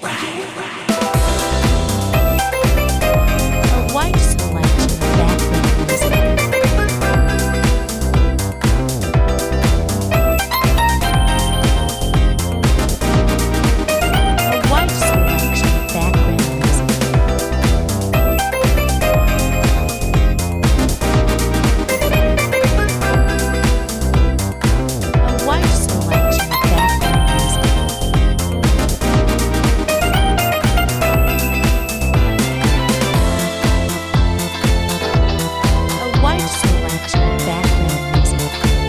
A wide selection of background music. A wide selection of background music. A wide selection of background music. A wide selection of background music.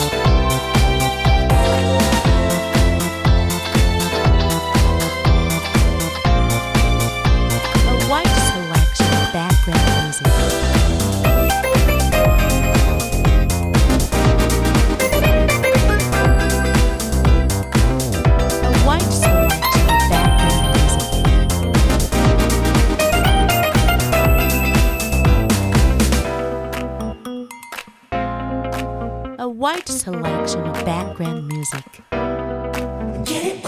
A wide selection of background music. A wide selection of background music. A wide selection of background music. Get it